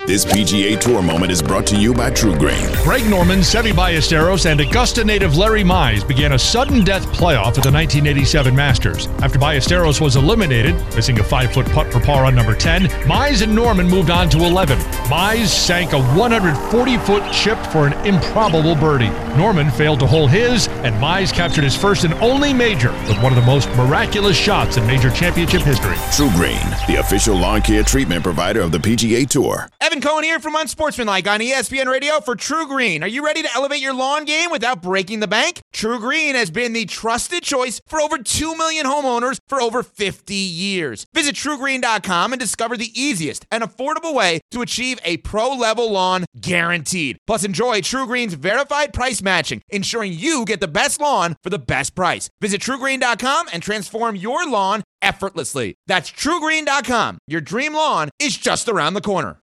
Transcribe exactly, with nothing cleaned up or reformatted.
This P G A Tour moment is brought to you by TruGreen. Greg Norman, Seve Ballesteros, and Augusta native Larry Mize began a sudden death playoff at the nineteen eighty-seven Masters. After Ballesteros was eliminated, missing a five-foot putt for par on number ten, Mize and Norman moved on to eleven. Mize sank a one hundred forty foot chip for an improbable birdie. Norman failed to hole his, and Mize captured his first and only major with one of the most miraculous shots in major championship history. TruGreen, the official lawn care treatment provider of the P G A Tour. Evan Cohen here from Unsportsmanlike on E S P N Radio for TruGreen. Are you ready to elevate your lawn game without breaking the bank? TruGreen has been the trusted choice for over two million homeowners for over fifty years. Visit True Green dot com and discover the easiest and affordable way to achieve a pro-level lawn guaranteed. Plus, enjoy TruGreen's verified price matching, ensuring you get the best lawn for the best price. Visit True Green dot com and transform your lawn effortlessly. That's True Green dot com. Your dream lawn is just around the corner.